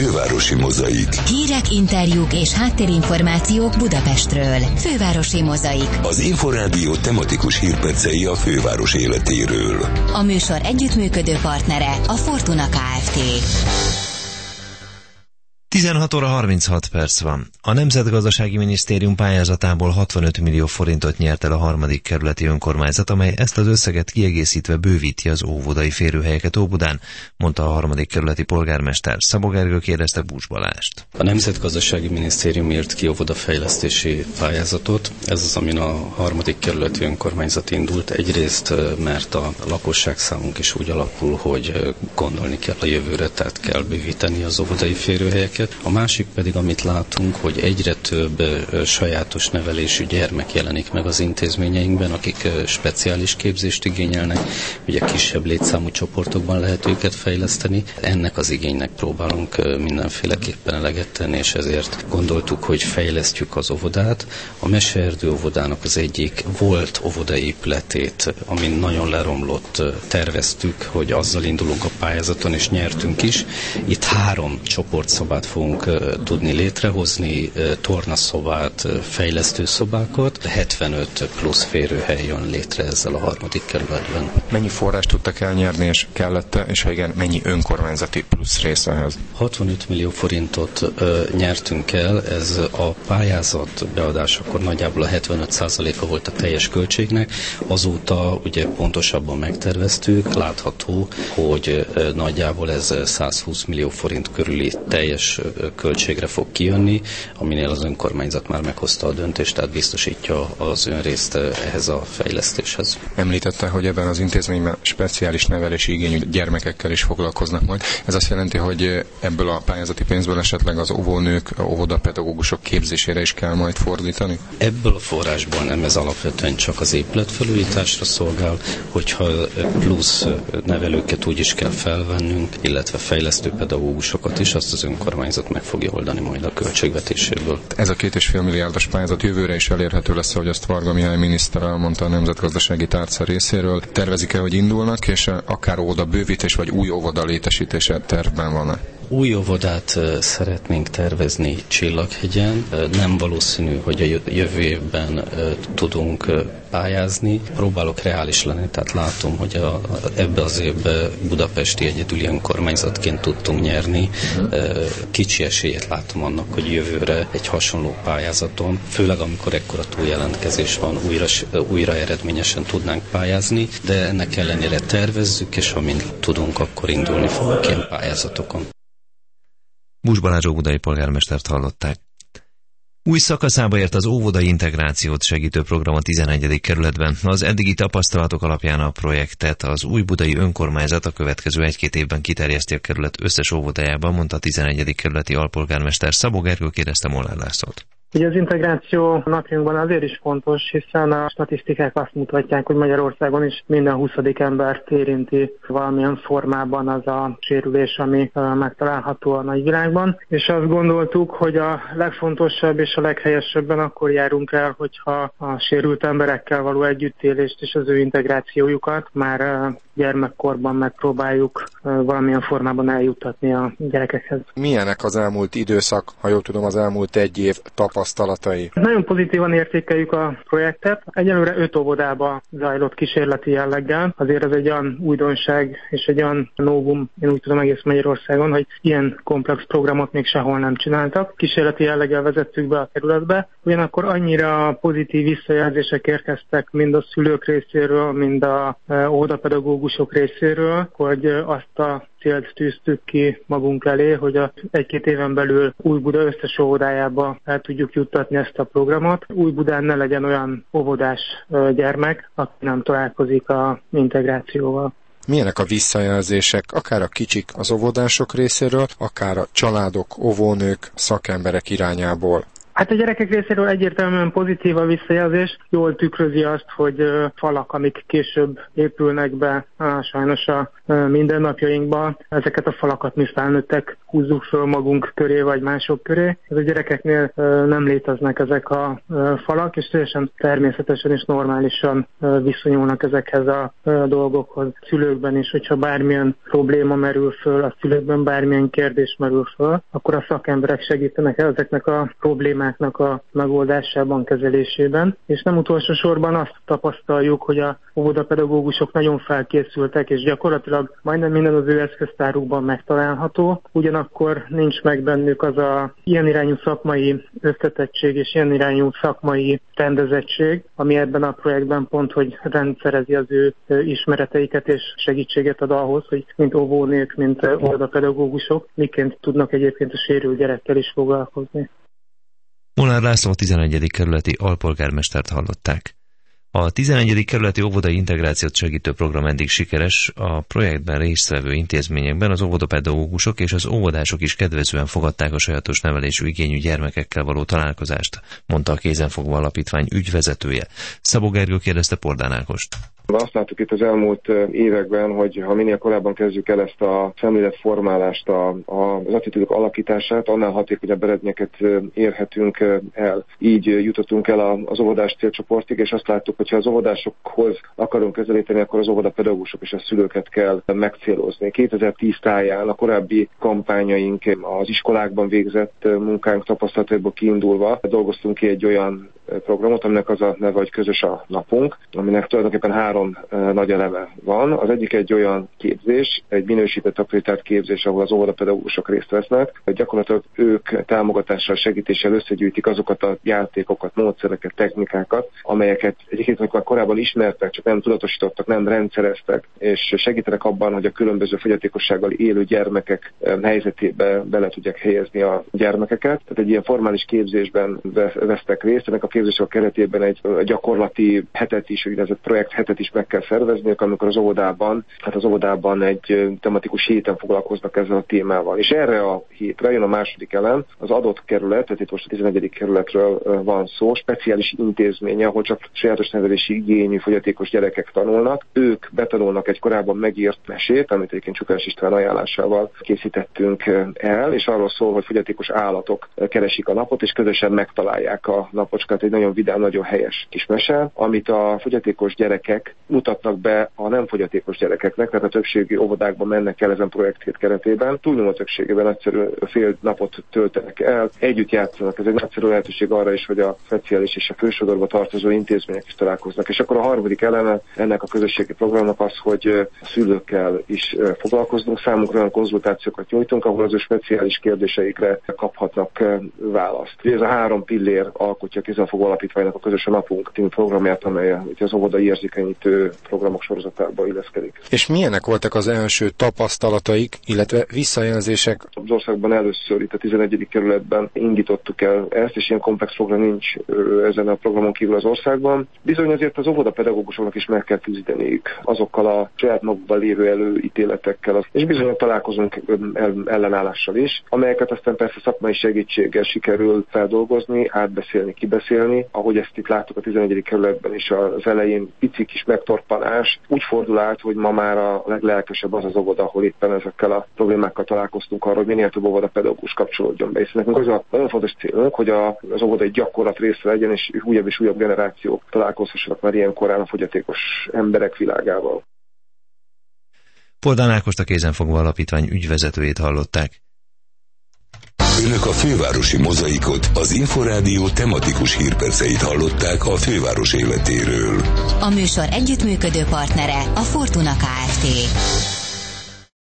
Fővárosi Mozaik. Hírek, interjúk és háttérinformációk Budapestről. Fővárosi Mozaik. Az Inforádió tematikus hírpercei a főváros életéről. A műsor együttműködő partnere a Fortuna Kft. 16 óra 36 perc van. A Nemzetgazdasági Minisztérium pályázatából 65 millió forintot nyert el a 3. kerületi önkormányzat, amely ezt az összeget kiegészítve bővíti az óvodai férőhelyeket Óbudán, mondta a 3. kerületi polgármester. Szabó Gergő kérdezte Búcs Balást. A Nemzetgazdasági Minisztérium írt ki óvodafejlesztési pályázatot. Ez az, amin a 3. kerületi önkormányzat indult. Egyrészt, mert a lakosságszámunk is úgy alakul, hogy gondolni kell a jövőre, tehát kell bővíteni az óvodai férőhelyeket. A másik pedig, amit látunk, hogy egyre több sajátos nevelésű gyermek jelenik meg az intézményeinkben, akik speciális képzést igényelnek, ugye kisebb létszámú csoportokban lehet őket fejleszteni. Ennek az igénynek próbálunk mindenféleképpen eleget tenni, és ezért gondoltuk, hogy fejlesztjük az óvodát. A Meseerdő óvodának az egyik volt óvodai épületét, amin nagyon leromlott, terveztük, hogy azzal indulunk a pályázaton, és nyertünk is. Itt 3 csoportszobát fogunk tudni létrehozni, tornaszobát, fejlesztőszobákat, 75 plusz férőhely jön létre ezzel a 3. kerületben. Mennyi forrást tudtak elnyerni, és kellett, és ha igen, mennyi önkormányzati plusz rész ehhez? 65 millió forintot nyertünk el, ez a pályázat beadásakor nagyjából a 75%-a volt a teljes költségnek, azóta ugye pontosabban megterveztük, látható, hogy nagyjából ez 120 millió forint körüli teljes költségre fog kijönni, aminél az önkormányzat már meghozta a döntést, tehát biztosítja az önrészt ehhez a fejlesztéshez. Említette, hogy ebben az intézményben speciális nevelési igényű gyermekekkel is foglalkoznak majd. Ez azt jelenti, hogy ebből a pályázati pénzből esetleg az óvónők, óvodapedagógusok képzésére is kell majd fordítani? Ebből a forrásból nem, ez alapvetően csak az épületfelújításra szolgál, hogyha plusz nevelőket úgy is kell felvennünk, illetve fejlesztő pedagógusokat is, azt az önkormányzat meg fogja oldani majd a költségvetéséből. Ez a 2,5 milliárdos pályázat jövőre is elérhető lesz, ahogy azt Varga Mihály miniszter elmondta a nemzetgazdasági tárca részéről. Tervezik-e, hogy indulnak, és akár óvoda bővítés vagy új óvoda létesítése tervben van-e? Új óvodát szeretnénk tervezni Csillaghegyen. Nem valószínű, hogy a jövő évben tudunk pályázni. Próbálok reális lenni, tehát látom, hogy ebbe az évben budapesti egyedüli önkormányzatként tudtunk nyerni. Kicsi esélyét látom annak, hogy jövőre egy hasonló pályázaton, főleg amikor ekkora túljelentkezés van, újra eredményesen tudnánk pályázni, de ennek ellenére tervezzük, és amint tudunk, akkor indulni fogunk ilyen pályázatokon. Búcs Balázs óvodai polgármestert hallották. Új szakaszába ért az óvodai integrációt segítő program a 11. kerületben. Az eddigi tapasztalatok alapján a projektet az újbudai önkormányzat a következő 1-2 évben kiterjeszti a kerület összes óvodájában, mondta a 11. kerületi alpolgármester. Szabó Gergő kérdezte Molnár Lászlót. Ugye az integráció napjunkban azért is fontos, hiszen a statisztikák azt mutatják, hogy Magyarországon is minden 20. embert érinti valamilyen formában az a sérülés, ami megtalálható a nagyvilágban. És azt gondoltuk, hogy a legfontosabb és a leghelyesebben akkor járunk el, hogyha a sérült emberekkel való együttélést és az ő integrációjukat már gyermekkorban megpróbáljuk valamilyen formában eljuttatni a gyerekekhez. Milyenek az elmúlt időszak, ha jól tudom, az elmúlt 1 év tapasztalatai? Nagyon pozitívan értékeljük a projektet. Egyelőre 5 óvodába zajlott kísérleti jelleggel. Azért ez egy olyan újdonság és egy olyan novum, én úgy tudom, egész Magyarországon, hogy ilyen komplex programot még sehol nem csináltak. Kísérleti jelleggel vezettük be a kerületbe. Ugyanakkor annyira pozitív visszajelzések érkeztek mind a szülők részéről, mind a óvodapedagógusok részéről, hogy azt a célt tűztük ki magunk elé, hogy a 1-2 éven belül Újbuda összes óvodájába el tudjuk juttatni ezt a programot. Újbudán ne legyen olyan óvodás gyermek, aki nem találkozik az integrációval. Milyenek a visszajelzések, akár a kicsik az óvodások részéről, akár a családok, óvónők, szakemberek irányából? Hát a gyerekek részéről egyértelműen pozitív a visszajelzés, jól tükrözi azt, hogy falak, amik később épülnek be sajnos a mindennapjainkba, ezeket a falakat mi felnőttek húzzuk föl magunk köré vagy mások köré. Ez a gyerekeknél nem léteznek ezek a falak, és teljesen természetesen és normálisan viszonyulnak ezekhez a dolgokhoz. Szülőkben is, hogyha bármilyen probléma merül föl, a szülőkben bármilyen kérdés merül föl, akkor a szakemberek segítenek ezeknek a problémáknak a megoldásában, kezelésében. És nem utolsó sorban azt tapasztaljuk, hogy a óvodapedagógusok nagyon felkészültek, és gyakorlatilag majdnem minden az ő eszköztárukban megtalálható, ugyanakkor nincs meg bennük az a ilyen irányú szakmai összetettség és ilyen irányú szakmai rendezettség, ami ebben a projektben pont, hogy rendszerezi az ő ismereteiket és segítséget ad ahhoz, hogy mint óvónők, mint óvodapedagógusok miként tudnak egyébként a sérült gyerekkel is foglalkozni. Molnár László, a 11. kerületi alpolgármestert hallották. A 11. kerületi óvodai integrációt segítő program eddig sikeres, a projektben résztvevő intézményekben az óvodapedagógusok és az óvodások is kedvezően fogadták a sajátos nevelésű igényű gyermekekkel való találkozást, mondta a Kézenfogva Alapítvány ügyvezetője. Szabó Gergő kérdezte Pordán Ágost. Azt láttuk itt az elmúlt években, hogy ha minél korábban kezdjük el ezt a szemléletformálást, az attitűdök alakítását, annál hatékonyabb eredményeket érhetünk el. Így jutottunk el az óvodás célcsoportig, és azt láttuk, hogy ha az óvodásokhoz akarunk közelíteni, akkor az óvodapedagógusok és a szülőket kell megcélozni. 2010 táján a korábbi kampányaink, az iskolákban végzett munkánk tapasztalataiból kiindulva dolgoztunk ki egy olyan programot, aminek az a neve, hogy Közös a napunk, aminek tulajdonképpen 3 nagy eleme van. Az egyik egy olyan képzés, egy minősített akkreditált képzés, ahol az óvodapedagógusok részt vesznek, hogy gyakorlatilag ők támogatással, segítéssel összegyűjtik azokat a játékokat, módszereket, technikákat, amelyeket egyébként már korábban ismertek, csak nem tudatosítottak, nem rendszereztek, és segítenek abban, hogy a különböző fogyatékossággal élő gyermekek helyzetébe bele tudják helyezni a gyermekeket. Tehát egy ilyen formális képzésben vesztek részt, ennek a képzések keretében egy gyakorlati hetet is, úgynevezett projekt hetet is meg kell szervezniük, amikor az óvodában egy tematikus héten foglalkoznak ezzel a témával. És erre a hétre jön a második elem, az adott kerület, tehát itt most a 11. kerületről van szó, speciális intézménye, ahol csak sajátos nevelési igényű fogyatékos gyerekek tanulnak. Ők betanulnak egy korábban megírt mesét, amit egyébként Csukás István ajánlásával készítettünk el, és arról szól, hogy fogyatékos állatok keresik a napot, és közösen megtalálják a napocskát. Egy nagyon vidám, nagyon helyes kis mese, amit a fogyatékos gyerekek mutatnak be a nem fogyatékos gyerekeknek, tehát a többségi óvodákban mennek el ezen projekthét keretében. Túlnyomó többségében egyszerű fél napot töltenek el, együtt játszanak. Ez egy nagyszerű lehetőség arra is, hogy a speciális és a fősodorba tartozó intézmények is találkoznak. És akkor a harmadik eleme ennek a közösségi programnak az, hogy a szülőkkel is foglalkozunk, számunkra olyan konzultációkat nyújtunk, ahol az ő speciális kérdéseikre kaphatnak választ. Ez a 3 pillér alkotja a Kézenfogva Alapítványnak a Közös a napunk című programját, amely az óvodai érzékenyítő programok sorozatába illeszkedik. És milyenek voltak az első tapasztalataik, illetve visszajelzések? Az országban először itt a 11. kerületben indítottuk el ezt, és ilyen komplex program nincs ezen a programon kívül az országban. Bizony azért az óvodapedagógusoknak is meg kell küzdeniük azokkal a saját magukban lévő előítéletekkel, és bizony találkozunk ellenállással is, amelyeket aztán persze szakmai segítséggel sikerül feldolgozni, átbeszélni, kibeszélni. Ahogy ezt itt láttuk a 11. kerületben is az elején pici kis megtorpanás, úgy fordul át, hogy ma már a leglelkesebb az óvoda, ahol éppen ezekkel a problémákkal találkoztunk arra, hogy minél több óvodapedagógus kapcsolódjon be. Hiszen nekünk az a nagyon fontos célunk, hogy az óvodai gyakorlat része legyen, és újabb generációk találkozhassanak már ilyen korán a fogyatékos emberek világával. Pordán Ágost, a Kézenfogva Alapítvány ügyvezetőjét hallották. Önök a fővárosi mozaikot, az Inforádió tematikus hírperceit hallották a főváros életéről. A műsor együttműködő partnere a Fortuna Kft.